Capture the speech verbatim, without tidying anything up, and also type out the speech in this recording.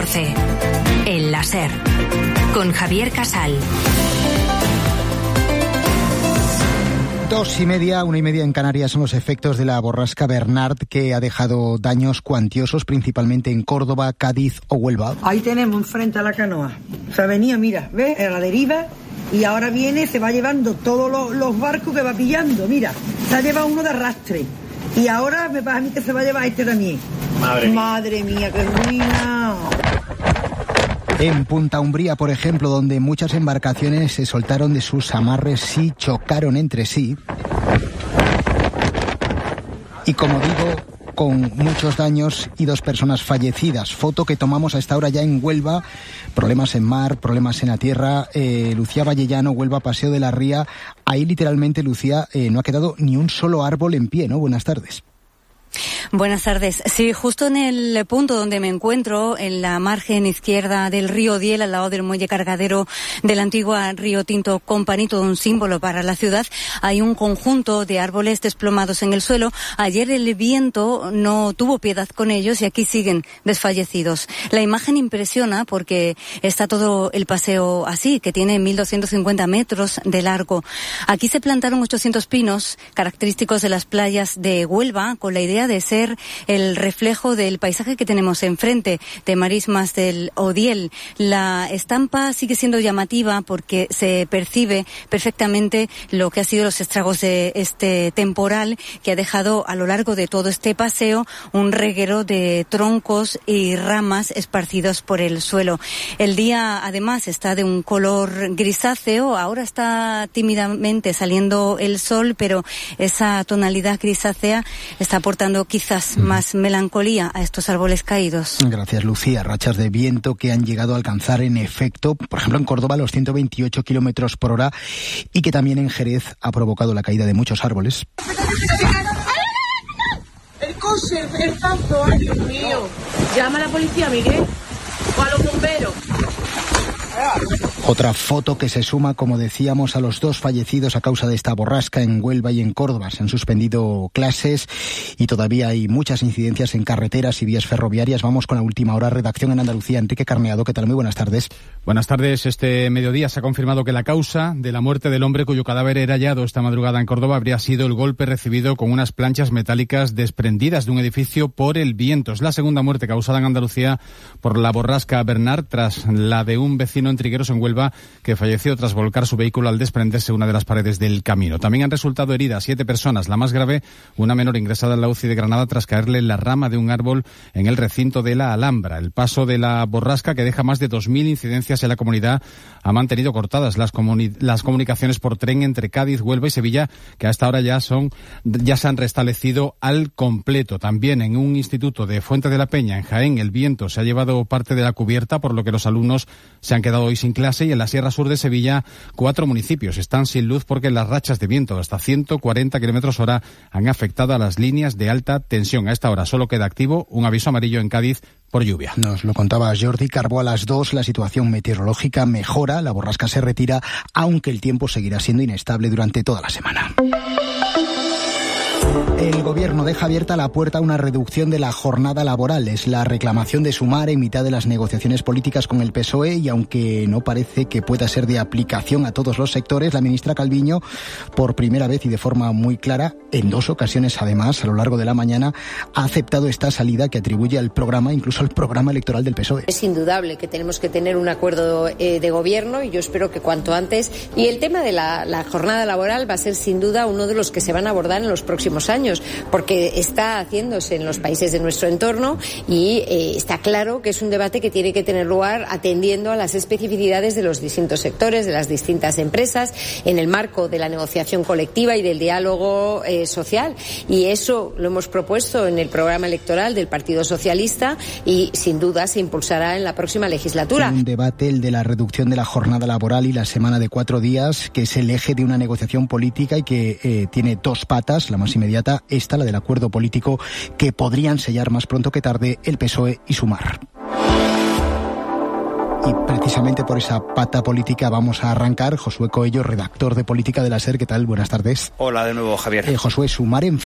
catorce. El láser. Con Javier Casal. Dos y media, una y media en Canarias son los efectos de la borrasca Bernard, que ha dejado daños cuantiosos, principalmente en Córdoba, Cádiz o Huelva. Ahí tenemos enfrente a la canoa. O sea, venía, mira, ¿ves? A la deriva. Y ahora viene, se va llevando todos los, los barcos que va pillando. Mira, se ha llevado uno de arrastre. Y ahora me pasa a mí que se va a llevar este también. Madre mía. Madre mía, qué ruina. En Punta Umbría, por ejemplo, donde muchas embarcaciones se soltaron de sus amarres y chocaron entre sí. Y como digo, con muchos daños y dos personas fallecidas. Foto que tomamos a esta hora ya en Huelva. Problemas en mar, problemas en la tierra. Eh, Lucía Vallellano, Huelva, Paseo de la Ría. Ahí literalmente, Lucía, eh, no ha quedado ni un solo árbol en pie, ¿no? Buenas tardes. Buenas tardes. Sí, justo en el punto donde me encuentro, en la margen izquierda del río Diel, al lado del muelle cargadero de la antigua Río Tinto Company, todo un símbolo para la ciudad, hay un conjunto de árboles desplomados en el suelo. Ayer el viento no tuvo piedad con ellos y aquí siguen desfallecidos. La imagen impresiona porque está todo el paseo así, que tiene mil doscientos cincuenta metros de largo. Aquí se plantaron ochocientos pinos, característicos de las playas de Huelva, con la idea de ser el reflejo del paisaje que tenemos enfrente, de marismas del Odiel. La estampa sigue siendo llamativa porque se percibe perfectamente lo que ha sido los estragos de este temporal que ha dejado a lo largo de todo este paseo un reguero de troncos y ramas esparcidos por el suelo. El día además está de un color grisáceo, ahora está tímidamente saliendo el sol, pero esa tonalidad grisácea está aportando quizás más melancolía a estos árboles caídos. Gracias, Lucía. Rachas de viento que han llegado a alcanzar en efecto, por ejemplo en Córdoba, los ciento veintiocho kilómetros por hora, y que también en Jerez ha provocado la caída de muchos árboles. El coche, el tanto, ay Dios mío. Llama a la policía, Miguel, o a los bomberos. Otra foto que se suma, como decíamos, a los dos fallecidos a causa de esta borrasca en Huelva y en Córdoba. Se han suspendido clases y todavía hay muchas incidencias en carreteras y vías ferroviarias. Vamos con la última hora. Redacción en Andalucía. Enrique Carneado, ¿qué tal? Muy buenas tardes. Buenas tardes. Este mediodía se ha confirmado que la causa de la muerte del hombre cuyo cadáver era hallado esta madrugada en Córdoba habría sido el golpe recibido con unas planchas metálicas desprendidas de un edificio por el viento. Es la segunda muerte causada en Andalucía por la borrasca Bernard, tras la de un vecino en Trigueros, en Huelva, que falleció tras volcar su vehículo al desprenderse una de las paredes del camino. También han resultado heridas siete personas, la más grave, una menor ingresada en la U C I de Granada tras caerle la rama de un árbol en el recinto de la Alhambra. El paso de la borrasca, que deja más de dos mil incidencias en la comunidad, ha mantenido cortadas las, comuni- las comunicaciones por tren entre Cádiz, Huelva y Sevilla, que hasta ahora ya son ya se han restablecido al completo. También en un instituto de Fuente de la Peña, en Jaén, el viento se ha llevado parte de la cubierta, por lo que los alumnos se han quedado hoy sin clase, y en la Sierra Sur de Sevilla cuatro municipios están sin luz porque las rachas de viento de hasta ciento cuarenta kilómetros hora han afectado a las líneas de alta tensión. A esta hora solo queda activo un aviso amarillo en Cádiz por lluvia. Nos lo contaba Jordi Carbó a las dos. La situación meteorológica mejora, la borrasca se retira, aunque el tiempo seguirá siendo inestable durante toda la semana. El Gobierno deja abierta la puerta a una reducción de la jornada laboral. Es la reclamación de Sumar en mitad de las negociaciones políticas con el P S O E, y aunque no parece que pueda ser de aplicación a todos los sectores, la ministra Calviño, por primera vez y de forma muy clara, en dos ocasiones además, a lo largo de la mañana, ha aceptado esta salida que atribuye al programa, incluso al programa electoral del P S O E. Es indudable que tenemos que tener un acuerdo eh, de gobierno, y yo espero que cuanto antes. Y el tema de la, la jornada laboral va a ser sin duda uno de los que se van a abordar en los próximos años, porque está haciéndose en los países de nuestro entorno y eh, está claro que es un debate que tiene que tener lugar atendiendo a las especificidades de los distintos sectores, de las distintas empresas, en el marco de la negociación colectiva y del diálogo eh, social. Y eso lo hemos propuesto en el programa electoral del Partido Socialista y sin duda se impulsará en la próxima legislatura. Un debate, el de la reducción de la jornada laboral y la semana de cuatro días, que es el eje de una negociación política y que eh, tiene dos patas. La más inmediata, esta, la del acuerdo político que podrían sellar más pronto que tarde el P S O E y Sumar. Y precisamente por esa pata política vamos a arrancar. Josué Coello, redactor de política de la SER. ¿Qué tal? Buenas tardes. Hola de nuevo, Javier. Eh, Josué, Sumar en